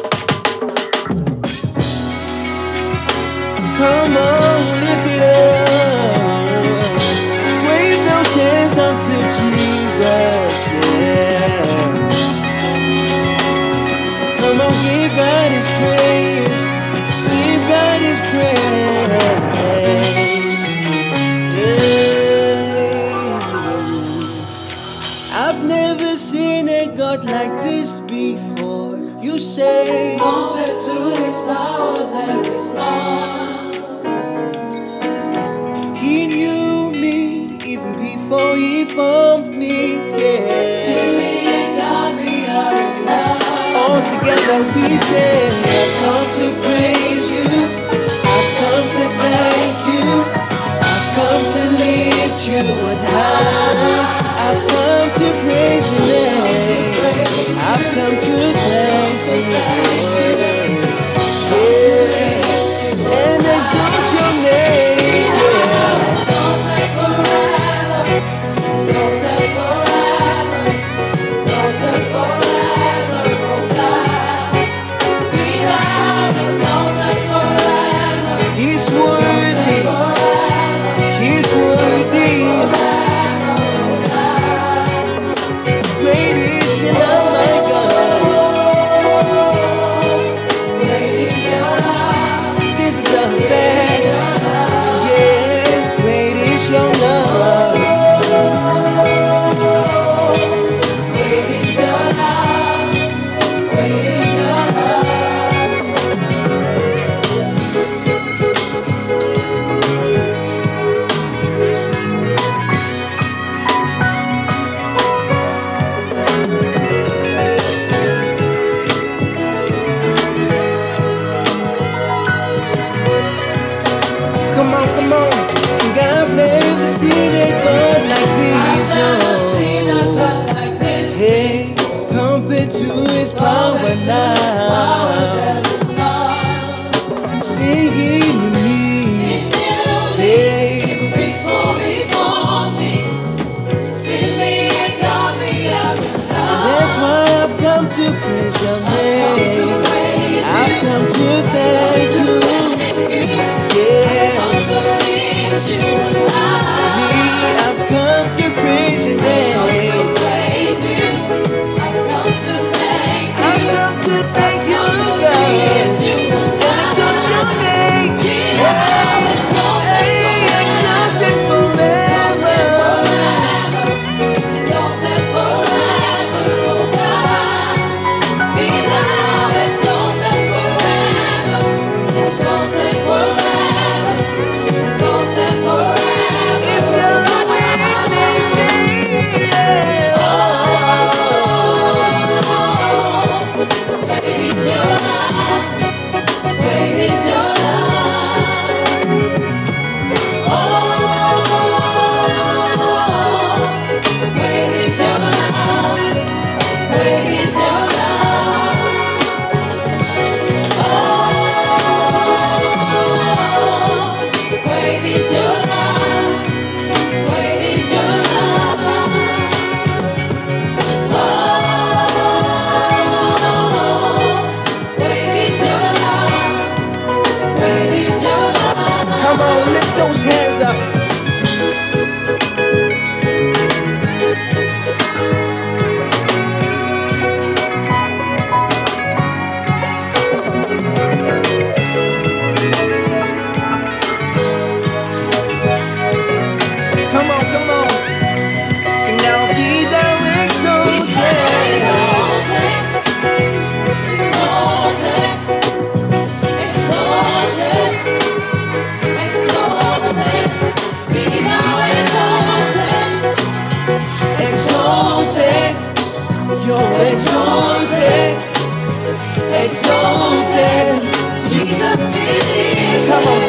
Come on, lift it up. Wave those hands unto Jesus, yeah. Come on, give God His praise. Give God His praise. Yeah. I've never seen a God like this before. You say, compared to His power, there is none. He knew me even before He formed me, yeah. See me and got me out of love. All together we say, I've come to praise you, I've come to thank you, I've come to lift you on high. I've come to praise your name, I've come to thank you, yeah. And exalt your name, yeah. Exalted forever, exalted forever, exalted forever, oh God. Be thou exalted forever. He's worthy, He's worthy. Great is your love, my God. Great is your love. This is a fact, yeah. Great is your love. Great is your love. Great is your love. Come on, come on. Sing, I've never seen a God like this, Never seen a no. God like this. Hey, compared to His power now. There is none. Singing to me, hey. Even before He formed me, see me and got me out of love. That's why I've come to praise your name. I've come to thank you, yeah. Me, I've come to praise your name. I've come to thank you, God, and exalt your name. Hey, exalted forever. If you're witnessing, yeah. Come on, lift those hands up. Come on, come on. Sing now, be thou exalted. Exalted, you're exalted, exalted. Jesus be Come on,